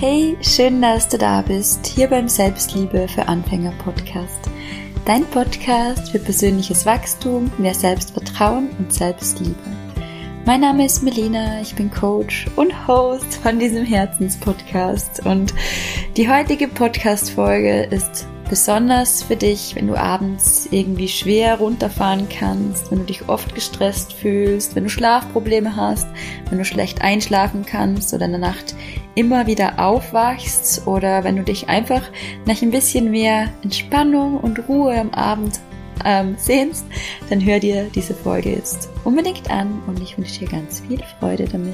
Hey, schön, dass du da bist, hier beim Selbstliebe für Anfänger Podcast. Dein Podcast für persönliches Wachstum, mehr Selbstvertrauen und Selbstliebe. Mein Name ist Melina, ich bin Coach und Host von diesem Herzenspodcast. Und die heutige Podcast-Folge ist besonders für dich, wenn du abends irgendwie schwer runterfahren kannst, wenn du dich oft gestresst fühlst, wenn du Schlafprobleme hast, wenn du schlecht einschlafen kannst oder in der Nacht immer wieder aufwachst oder wenn du dich einfach nach ein bisschen mehr Entspannung und Ruhe am Abend sehnst, dann hör dir diese Folge jetzt unbedingt an und ich wünsche dir ganz viel Freude damit.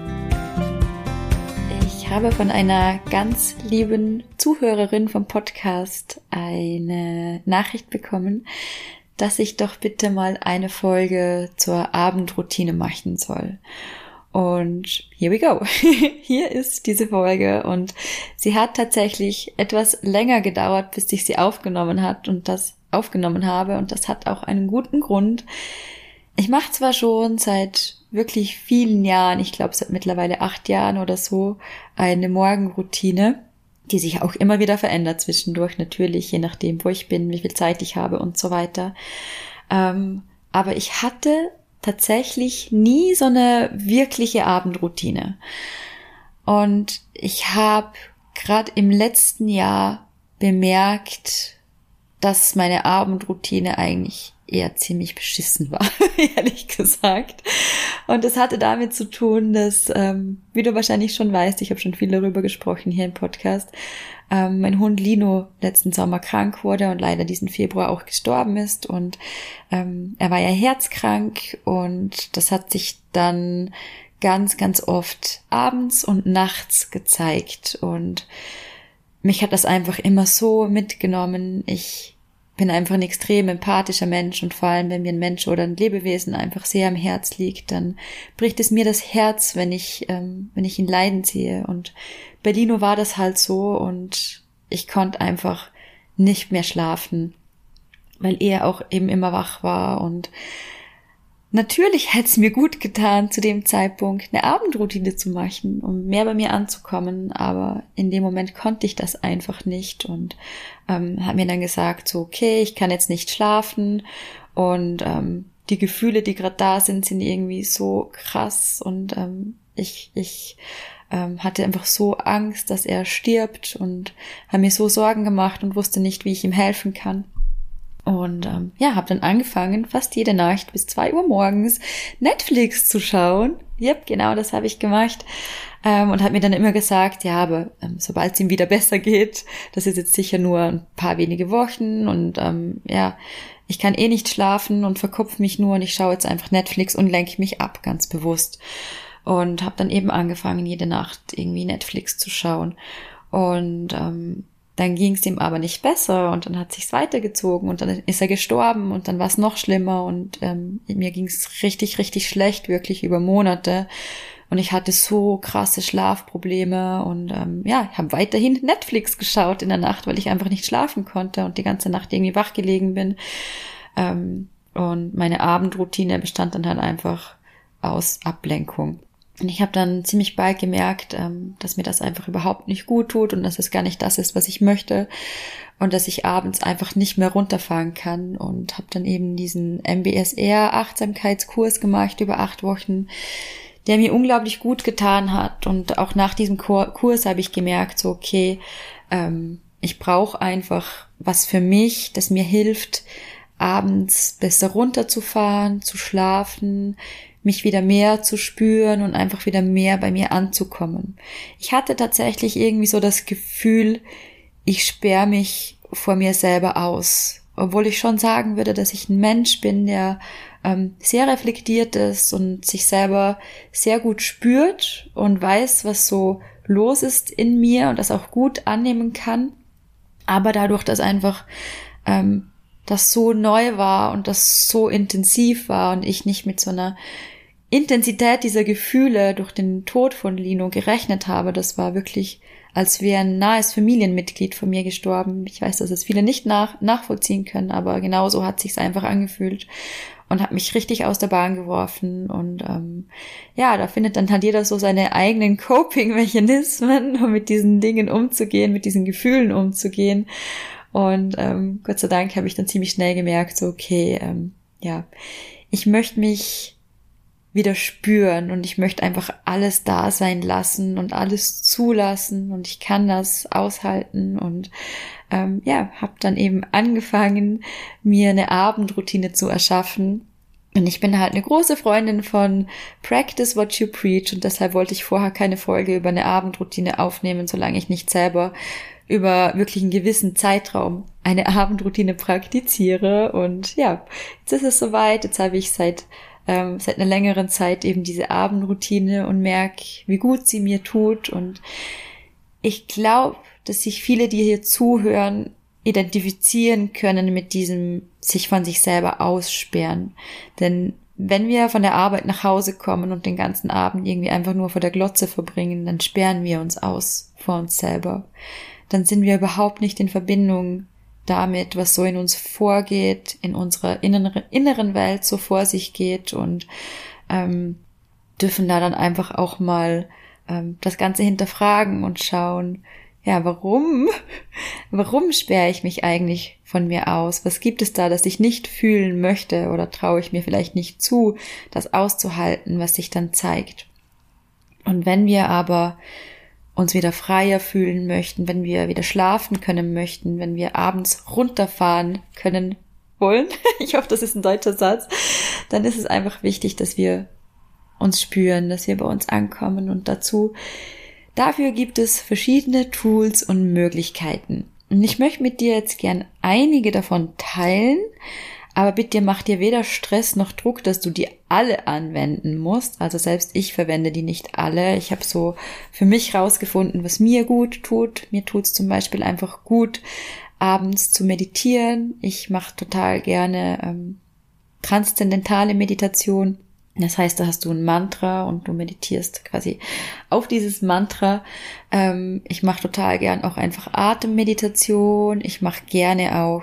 Ich habe von einer ganz lieben Zuhörerin vom Podcast eine Nachricht bekommen, dass ich doch bitte mal eine Folge zur Abendroutine machen soll. Und here we go. Hier ist diese Folge und sie hat tatsächlich etwas länger gedauert, bis ich sie aufgenommen habe und das hat auch einen guten Grund. Ich mache zwar schon seit wirklich vielen Jahren, ich glaube seit mittlerweile 8 Jahren oder so, eine Morgenroutine, die sich auch immer wieder verändert zwischendurch, natürlich, je nachdem, wo ich bin, wie viel Zeit ich habe und so weiter. Aber ich hatte tatsächlich nie so eine wirkliche Abendroutine. Und ich habe gerade im letzten Jahr bemerkt, dass meine Abendroutine eigentlich eher ziemlich beschissen war, ehrlich gesagt. Und das hatte damit zu tun, dass, wie du wahrscheinlich schon weißt, ich habe schon viel darüber gesprochen hier im Podcast, mein Hund Lino letzten Sommer krank wurde und leider diesen Februar auch gestorben ist. Und er war ja herzkrank und das hat sich dann ganz, ganz oft abends und nachts gezeigt. Und mich hat das einfach immer so mitgenommen. Ich bin einfach ein extrem empathischer Mensch und vor allem, wenn mir ein Mensch oder ein Lebewesen einfach sehr am Herz liegt, dann bricht es mir das Herz, wenn ich ihn leiden sehe. Und bei Lino war das halt so und ich konnte einfach nicht mehr schlafen, weil er auch eben immer wach war. Und natürlich hätte es mir gut getan, zu dem Zeitpunkt eine Abendroutine zu machen, um mehr bei mir anzukommen, aber in dem Moment konnte ich das einfach nicht und habe mir dann gesagt, so okay, ich kann jetzt nicht schlafen und die Gefühle, die gerade da sind irgendwie so krass und ich hatte einfach so Angst, dass er stirbt und habe mir so Sorgen gemacht und wusste nicht, wie ich ihm helfen kann. Und habe dann angefangen, fast jede Nacht bis 2 Uhr morgens Netflix zu schauen. Yep, genau, das habe ich gemacht. Und habe mir dann immer gesagt, ja, aber sobald es ihm wieder besser geht, das ist jetzt sicher nur ein paar wenige Wochen und ich kann eh nicht schlafen und verkopfe mich nur und ich schaue jetzt einfach Netflix und lenke mich ab, ganz bewusst. Und habe dann eben angefangen, jede Nacht irgendwie Netflix zu schauen. Und dann ging es ihm aber nicht besser und dann hat sich's weitergezogen und dann ist er gestorben und dann war es noch schlimmer und mir ging es richtig, richtig schlecht, wirklich über Monate und ich hatte so krasse Schlafprobleme und ich habe weiterhin Netflix geschaut in der Nacht, weil ich einfach nicht schlafen konnte und die ganze Nacht irgendwie wach gelegen bin und meine Abendroutine bestand dann halt einfach aus Ablenkung. Und ich habe dann ziemlich bald gemerkt, dass mir das einfach überhaupt nicht gut tut und dass es gar nicht das ist, was ich möchte und dass ich abends einfach nicht mehr runterfahren kann und habe dann eben diesen MBSR Achtsamkeitskurs gemacht über 8 Wochen, der mir unglaublich gut getan hat und auch nach diesem Kurs habe ich gemerkt, so okay, ich brauche einfach was für mich, das mir hilft, abends besser runterzufahren, zu schlafen, mich wieder mehr zu spüren und einfach wieder mehr bei mir anzukommen. Ich hatte tatsächlich irgendwie so das Gefühl, ich sperre mich vor mir selber aus. Obwohl ich schon sagen würde, dass ich ein Mensch bin, der sehr reflektiert ist und sich selber sehr gut spürt und weiß, was so los ist in mir und das auch gut annehmen kann. Aber dadurch, dass einfach das so neu war und das so intensiv war und ich nicht mit so einer Intensität dieser Gefühle durch den Tod von Lino gerechnet habe, das war wirklich, als wäre ein nahes Familienmitglied von mir gestorben. Ich weiß, dass es viele nicht nachvollziehen können, aber genauso hat sich's einfach angefühlt. und hat mich richtig aus der Bahn geworfen. Und ja, da findet dann halt jeder so seine eigenen Coping-Mechanismen, um mit diesen Dingen umzugehen, mit diesen Gefühlen umzugehen. Und Gott sei Dank habe ich dann ziemlich schnell gemerkt, so okay, ja, ich möchte mich wieder spüren und ich möchte einfach alles da sein lassen und alles zulassen und ich kann das aushalten und ja, habe dann eben angefangen, mir eine Abendroutine zu erschaffen. Und ich bin halt eine große Freundin von Practice what you preach und deshalb wollte ich vorher keine Folge über eine Abendroutine aufnehmen, solange ich nicht selber über wirklich einen gewissen Zeitraum eine Abendroutine praktiziere. Und ja, jetzt ist es soweit, jetzt habe ich seit einer längeren Zeit eben diese Abendroutine und merke, wie gut sie mir tut. Und ich glaube, dass sich viele, die hier zuhören, identifizieren können mit diesem sich von sich selber aussperren. Denn wenn wir von der Arbeit nach Hause kommen und den ganzen Abend irgendwie einfach nur vor der Glotze verbringen, dann sperren wir uns aus vor uns selber. Dann sind wir überhaupt nicht in Verbindung damit, was so in uns vorgeht, in unserer inneren Welt so vor sich geht und dürfen da dann einfach auch mal das Ganze hinterfragen und schauen, ja, warum sperre ich mich eigentlich von mir aus? Was gibt es da, das ich nicht fühlen möchte oder traue ich mir vielleicht nicht zu, das auszuhalten, was sich dann zeigt? Und wenn wir aber uns wieder freier fühlen möchten, wenn wir wieder schlafen können möchten, wenn wir abends runterfahren können wollen, ich hoffe, das ist ein deutscher Satz, dann ist es einfach wichtig, dass wir uns spüren, dass wir bei uns ankommen und dafür gibt es verschiedene Tools und Möglichkeiten. Und ich möchte mit dir jetzt gern einige davon teilen, aber bitte mach dir weder Stress noch Druck, dass du die alle anwenden musst. Also selbst ich verwende die nicht alle. Ich habe so für mich rausgefunden, was mir gut tut. Mir tut es zum Beispiel einfach gut, abends zu meditieren. Ich mache total gerne transzendentale Meditation. Das heißt, da hast du ein Mantra und du meditierst quasi auf dieses Mantra. Ich mache total gern auch einfach Atemmeditation. Ich mache gerne auch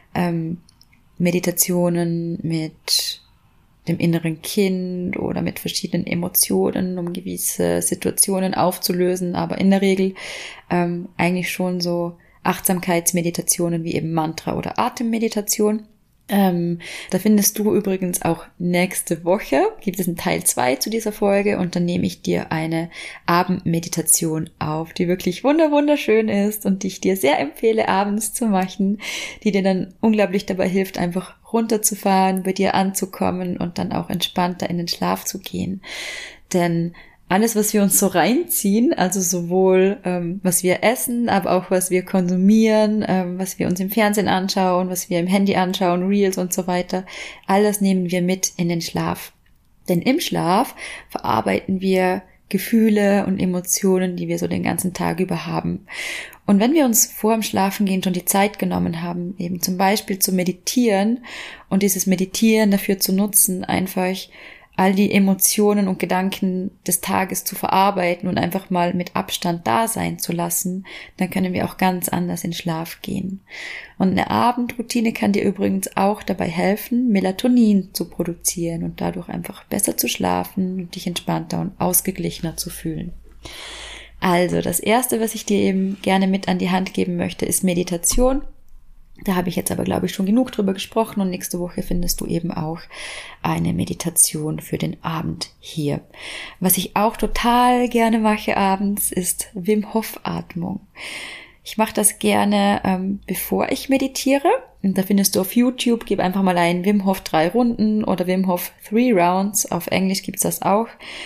Meditationen mit dem inneren Kind oder mit verschiedenen Emotionen, um gewisse Situationen aufzulösen. Aber in der Regel eigentlich schon so Achtsamkeitsmeditationen wie eben Mantra oder Atemmeditation. Da findest du übrigens auch nächste Woche, gibt es einen Teil 2 zu dieser Folge und dann nehme ich dir eine Abendmeditation auf, die wirklich wunderschön ist und die ich dir sehr empfehle, abends zu machen, die dir dann unglaublich dabei hilft, einfach runterzufahren, bei dir anzukommen und dann auch entspannter in den Schlaf zu gehen. Denn alles, was wir uns so reinziehen, also sowohl was wir essen, aber auch was wir konsumieren, was wir uns im Fernsehen anschauen, was wir im Handy anschauen, Reels und so weiter, alles nehmen wir mit in den Schlaf. Denn im Schlaf verarbeiten wir Gefühle und Emotionen, die wir so den ganzen Tag über haben. Und wenn wir uns vor dem Schlafengehen schon die Zeit genommen haben, eben zum Beispiel zu meditieren und dieses Meditieren dafür zu nutzen, einfach all die Emotionen und Gedanken des Tages zu verarbeiten und einfach mal mit Abstand da sein zu lassen, dann können wir auch ganz anders in Schlaf gehen. Und eine Abendroutine kann dir übrigens auch dabei helfen, Melatonin zu produzieren und dadurch einfach besser zu schlafen und dich entspannter und ausgeglichener zu fühlen. Also, das Erste, was ich dir eben gerne mit an die Hand geben möchte, ist Meditation. Da habe ich jetzt aber, glaube ich, schon genug drüber gesprochen und nächste Woche findest du eben auch eine Meditation für den Abend hier. Was ich auch total gerne mache abends, ist Wim Hof Atmung. Ich mache das gerne, bevor ich meditiere. Und da findest du auf YouTube, gib einfach mal ein Wim Hof 3 Runden oder Wim Hof 3 Rounds. Auf Englisch gibt's das auch.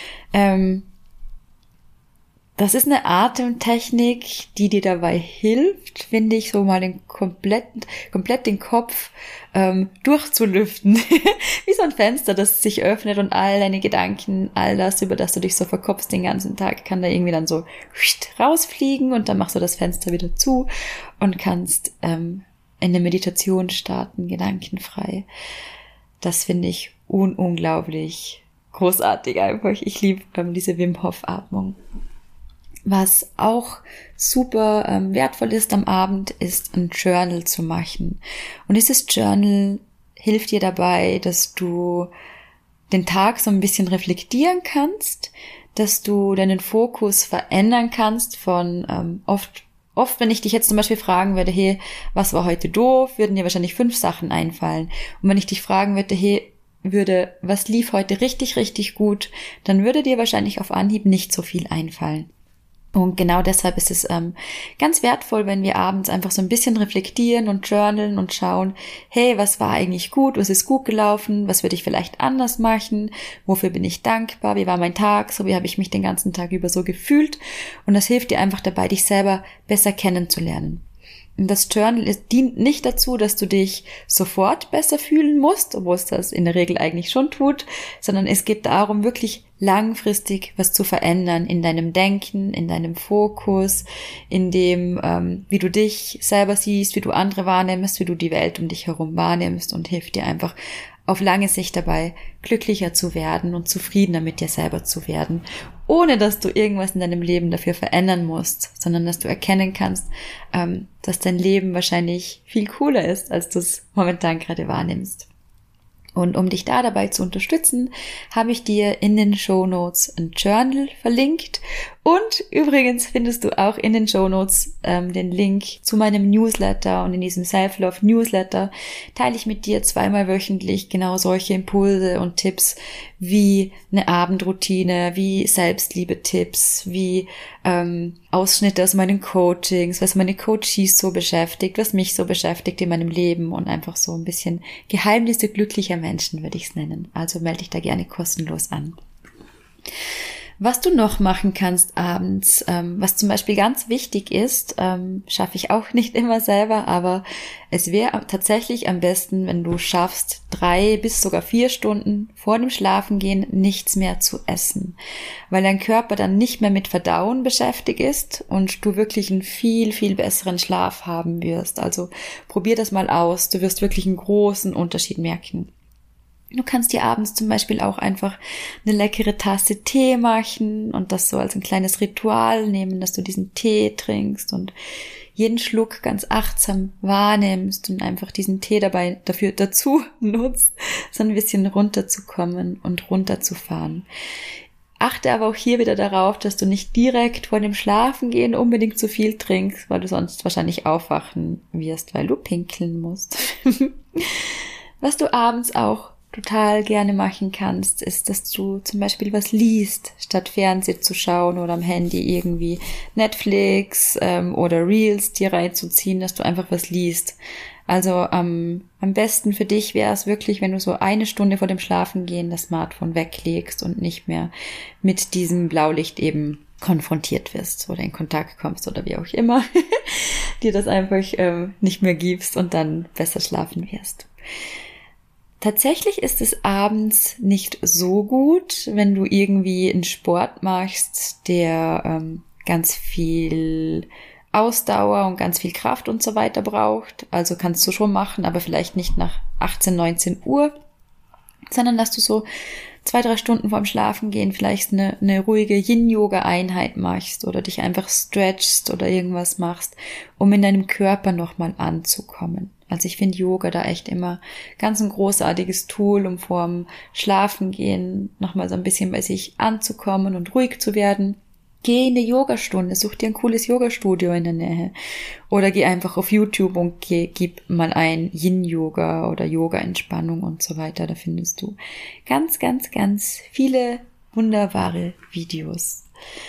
Das ist eine Atemtechnik, die dir dabei hilft, finde ich, so mal komplett den Kopf durchzulüften. Wie so ein Fenster, das sich öffnet und all deine Gedanken, all das, über das du dich so verkopfst den ganzen Tag, kann da irgendwie dann so rausfliegen und dann machst du das Fenster wieder zu und kannst in eine Meditation starten, gedankenfrei. Das finde ich unglaublich großartig einfach. Ich liebe diese Wim Hof Atmung. Was auch super wertvoll ist am Abend, ist ein Journal zu machen. Und dieses Journal hilft dir dabei, dass du den Tag so ein bisschen reflektieren kannst, dass du deinen Fokus verändern kannst von oft, wenn ich dich jetzt zum Beispiel fragen würde, hey, was war heute doof, würden dir wahrscheinlich 5 Sachen einfallen. Und wenn ich dich fragen würde, was lief heute richtig, richtig gut, dann würde dir wahrscheinlich auf Anhieb nicht so viel einfallen. Und genau deshalb ist es ganz wertvoll, wenn wir abends einfach so ein bisschen reflektieren und journalen und schauen, hey, was war eigentlich gut, was ist gut gelaufen, was würde ich vielleicht anders machen, wofür bin ich dankbar, wie war mein Tag, so wie habe ich mich den ganzen Tag über so gefühlt. Und das hilft dir einfach dabei, dich selber besser kennenzulernen. Und das Journal dient nicht dazu, dass du dich sofort besser fühlen musst, obwohl es das in der Regel eigentlich schon tut, sondern es geht darum, wirklich langfristig was zu verändern in deinem Denken, in deinem Fokus, in dem, wie du dich selber siehst, wie du andere wahrnimmst, wie du die Welt um dich herum wahrnimmst, und hilft dir einfach auf lange Sicht dabei, glücklicher zu werden und zufriedener mit dir selber zu werden, ohne dass du irgendwas in deinem Leben dafür verändern musst, sondern dass du erkennen kannst, dass dein Leben wahrscheinlich viel cooler ist, als du es momentan gerade wahrnimmst. Und um dich da dabei zu unterstützen, habe ich dir in den Shownotes ein Journal verlinkt. Und übrigens findest du auch in den Shownotes den Link zu meinem Newsletter. Und in diesem Self-Love-Newsletter teile ich mit dir 2-mal wöchentlich genau solche Impulse und Tipps wie eine Abendroutine, wie Selbstliebe-Tipps, wie Ausschnitte aus meinen Coachings, was meine Coaches so beschäftigt, was mich so beschäftigt in meinem Leben, und einfach so ein bisschen Geheimnisse glücklicher Menschen, würde ich es nennen. Also melde dich da gerne kostenlos an. Was du noch machen kannst abends, was zum Beispiel ganz wichtig ist, schaffe ich auch nicht immer selber, aber es wäre tatsächlich am besten, wenn du schaffst, 3 bis sogar 4 Stunden vor dem Schlafengehen nichts mehr zu essen, weil dein Körper dann nicht mehr mit Verdauen beschäftigt ist und du wirklich einen viel, viel besseren Schlaf haben wirst. Also probier das mal aus, du wirst wirklich einen großen Unterschied merken. Du kannst dir abends zum Beispiel auch einfach eine leckere Tasse Tee machen und das so als ein kleines Ritual nehmen, dass du diesen Tee trinkst und jeden Schluck ganz achtsam wahrnimmst und einfach diesen Tee dazu nutzt, so ein bisschen runterzukommen und runterzufahren. Achte aber auch hier wieder darauf, dass du nicht direkt vor dem Schlafengehen unbedingt zu viel trinkst, weil du sonst wahrscheinlich aufwachen wirst, weil du pinkeln musst. Was du abends auch total gerne machen kannst, ist, dass du zum Beispiel was liest, statt Fernsehen zu schauen oder am Handy irgendwie Netflix oder Reels dir reinzuziehen, dass du einfach was liest. Also am besten für dich wäre es wirklich, wenn du so 1 Stunde vor dem Schlafengehen das Smartphone weglegst und nicht mehr mit diesem Blaulicht eben konfrontiert wirst oder in Kontakt kommst oder wie auch immer, dir das einfach nicht mehr gibst und dann besser schlafen wirst. Tatsächlich ist es abends nicht so gut, wenn du irgendwie einen Sport machst, der ganz viel Ausdauer und ganz viel Kraft und so weiter braucht. Also kannst du schon machen, aber vielleicht nicht nach 18, 19 Uhr, sondern dass du so 2-3 Stunden vorm Schlafengehen vielleicht eine ruhige Yin-Yoga-Einheit machst oder dich einfach stretchst oder irgendwas machst, um in deinem Körper nochmal anzukommen. Also ich finde Yoga da echt immer ganz ein großartiges Tool, um vorm Schlafengehen nochmal so ein bisschen bei sich anzukommen und ruhig zu werden. Geh in eine Yogastunde, such dir ein cooles Yogastudio in der Nähe. Oder geh einfach auf YouTube und gib mal ein Yin-Yoga oder Yoga-Entspannung und so weiter. Da findest du ganz, ganz, ganz viele wunderbare Videos.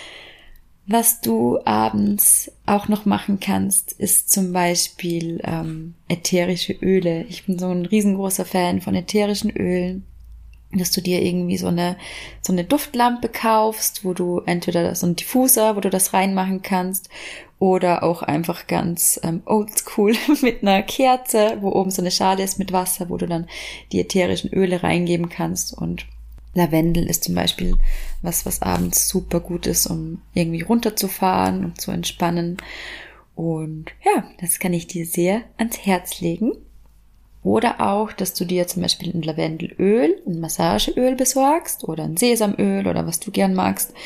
Was du abends auch noch machen kannst, ist zum Beispiel ätherische Öle. Ich bin so ein riesengroßer Fan von ätherischen Ölen, dass du dir irgendwie so eine Duftlampe kaufst, wo du entweder so einen Diffuser, wo du das reinmachen kannst, oder auch einfach ganz oldschool mit einer Kerze, wo oben so eine Schale ist mit Wasser, wo du dann die ätherischen Öle reingeben kannst. Und Lavendel ist zum Beispiel was abends super gut ist, um irgendwie runterzufahren und zu entspannen. Und ja, das kann ich dir sehr ans Herz legen. Oder auch, dass du dir zum Beispiel ein Lavendelöl, ein Massageöl besorgst oder ein Sesamöl oder was du gern magst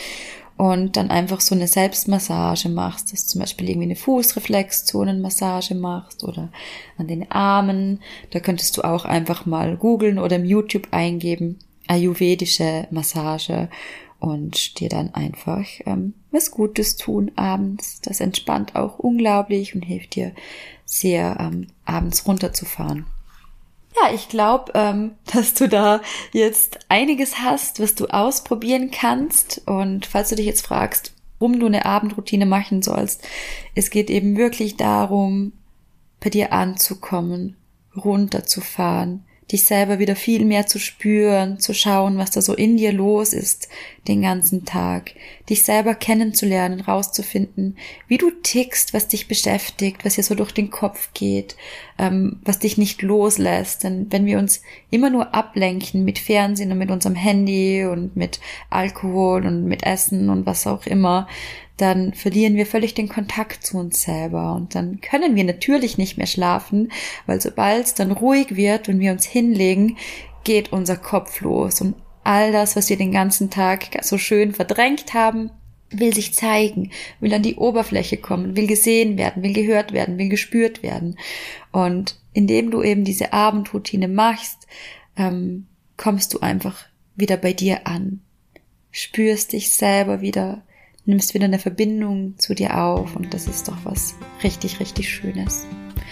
und dann einfach so eine Selbstmassage machst, dass du zum Beispiel irgendwie eine Fußreflexzonenmassage machst oder an den Armen. Da könntest du auch einfach mal googeln oder im YouTube eingeben, ayurvedische Massage, und dir dann einfach was Gutes tun abends. Das entspannt auch unglaublich und hilft dir sehr, abends runterzufahren. Ja, ich glaube, dass du da jetzt einiges hast, was du ausprobieren kannst. Und falls du dich jetzt fragst, warum du eine Abendroutine machen sollst, es geht eben wirklich darum, bei dir anzukommen, runterzufahren, dich selber wieder viel mehr zu spüren, zu schauen, was da so in dir los ist den ganzen Tag, dich selber kennenzulernen, rauszufinden, wie du tickst, was dich beschäftigt, was dir so durch den Kopf geht, was dich nicht loslässt. Denn wenn wir uns immer nur ablenken mit Fernsehen und mit unserem Handy und mit Alkohol und mit Essen und was auch immer, dann verlieren wir völlig den Kontakt zu uns selber und dann können wir natürlich nicht mehr schlafen, weil sobald es dann ruhig wird und wir uns hinlegen, geht unser Kopf los und all das, was wir den ganzen Tag so schön verdrängt haben, will sich zeigen, will an die Oberfläche kommen, will gesehen werden, will gehört werden, will gespürt werden. Und indem du eben diese Abendroutine machst, kommst du einfach wieder bei dir an, spürst dich selber wieder, nimmst wieder eine Verbindung zu dir auf und das ist doch was richtig, richtig Schönes.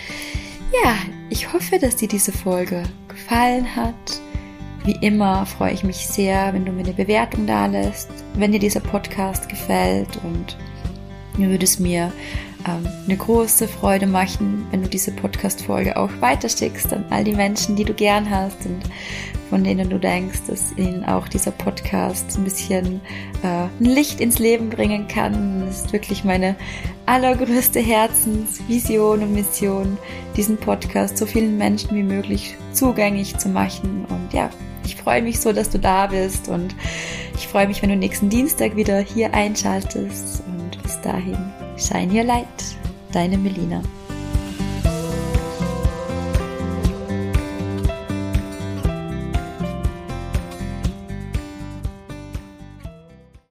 Ja, ich hoffe, dass dir diese Folge gefallen hat. Wie immer freue ich mich sehr, wenn du mir eine Bewertung dalässt, wenn dir dieser Podcast gefällt, und mir würde es mir eine große Freude machen, wenn du diese Podcast-Folge auch weiterschickst an all die Menschen, die du gern hast und von denen du denkst, dass ihnen auch dieser Podcast ein bisschen ein Licht ins Leben bringen kann. Das ist wirklich meine allergrößte Herzensvision und Mission, diesen Podcast so vielen Menschen wie möglich zugänglich zu machen. Und ja, ich freue mich so, dass du da bist, und ich freue mich, wenn du nächsten Dienstag wieder hier einschaltest, und bis dahin, shine your light, deine Melina.